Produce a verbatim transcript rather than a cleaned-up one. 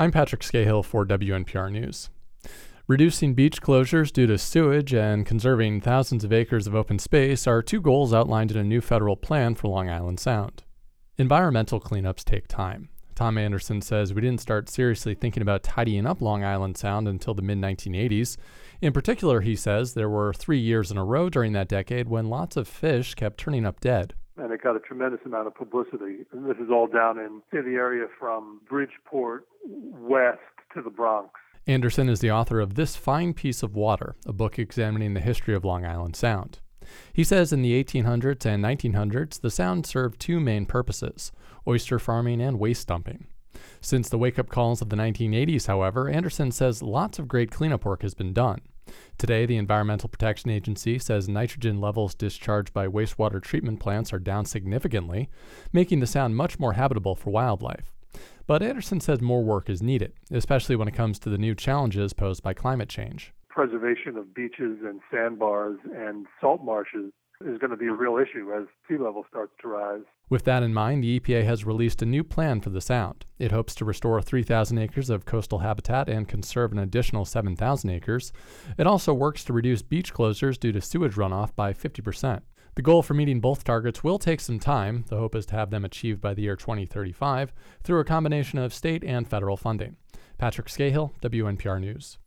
I'm Patrick Scahill for W N P R News. Reducing beach closures due to sewage and conserving thousands of acres of open space are two goals outlined in a new federal plan for Long Island Sound. Environmental cleanups take time. Tom Anderson says we didn't start seriously thinking about tidying up Long Island Sound until the mid nineteen eighties. In particular, he says there were three years in a row during that decade when lots of fish kept turning up dead. And it got a tremendous amount of publicity. And this is all down in, in the area from Bridgeport west to the Bronx. Anderson is the author of This Fine Piece of Water, a book examining the history of Long Island Sound. He says in the eighteen hundreds and nineteen hundreds, the Sound served two main purposes, oyster farming and waste dumping. Since the wake-up calls of the nineteen eighties, however, Anderson says lots of great cleanup work has been done. Today, the Environmental Protection Agency says nitrogen levels discharged by wastewater treatment plants are down significantly, making the Sound much more habitable for wildlife. But Anderson says more work is needed, especially when it comes to the new challenges posed by climate change. Preservation of beaches and sandbars and salt marshes is going to be a real issue as sea level starts to rise. With that in mind, the E P A has released a new plan for the Sound. It hopes to restore three thousand acres of coastal habitat and conserve an additional seven thousand acres. It also works to reduce beach closures due to sewage runoff by fifty percent. The goal for meeting both targets will take some time. The hope is to have them achieved by the year twenty thirty-five through a combination of state and federal funding. Patrick Scahill, W N P R News.